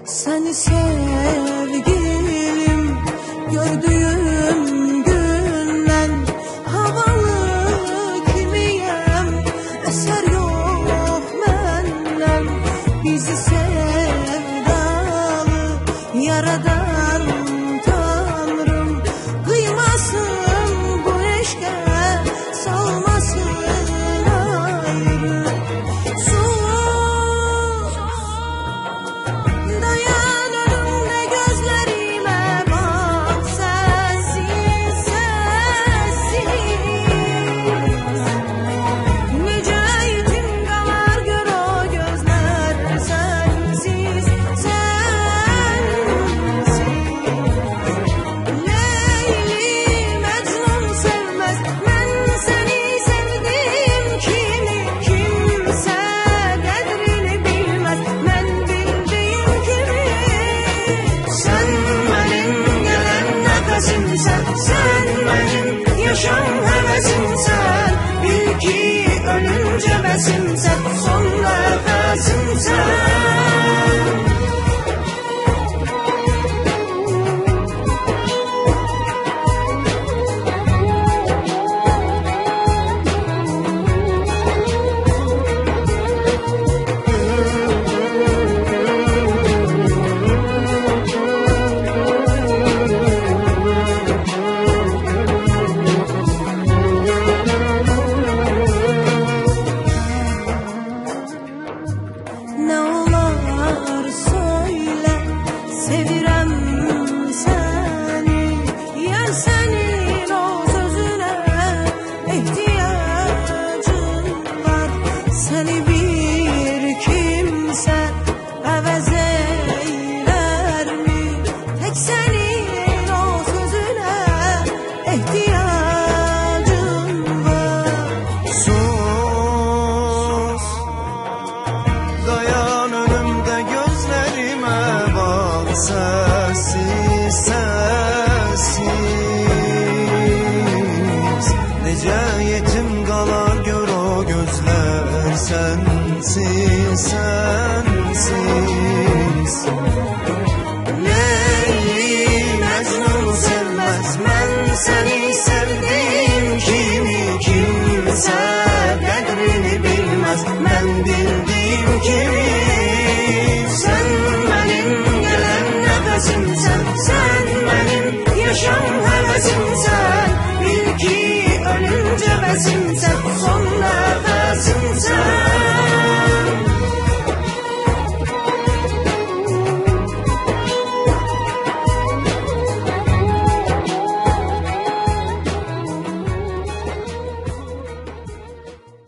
Seni sevgilim gördüğüm günden havalı kimiyem, eser yok menden. Bizi sevdalı yaradan Tanrım kıymasın, bu eşke salmasın ayrı. Sen benim yaşam hevesimsen, bil ki ölünce besimsen, son nefesimsen. Ne olar söyle, sevirem seni. Yer senin o sözüne ihtiyacım var. Seni bir kimse evez eyler mi? Tek senin o sözüne ihtiyacım var. Sus, dayan önümde gözlerime bak, sessiz sessiz. Nece yetim kalar gör o gözler, sensiz sensiz. Leyli Mecnun sevmez, ben seni sevdim kimi, kimse kadrini bilmez, ben bildiğim kimi. Sen benim gelen nefesimsen, sen benim yaşam hevesimsen, bil ki ölünce besimsen, son nefesimsen.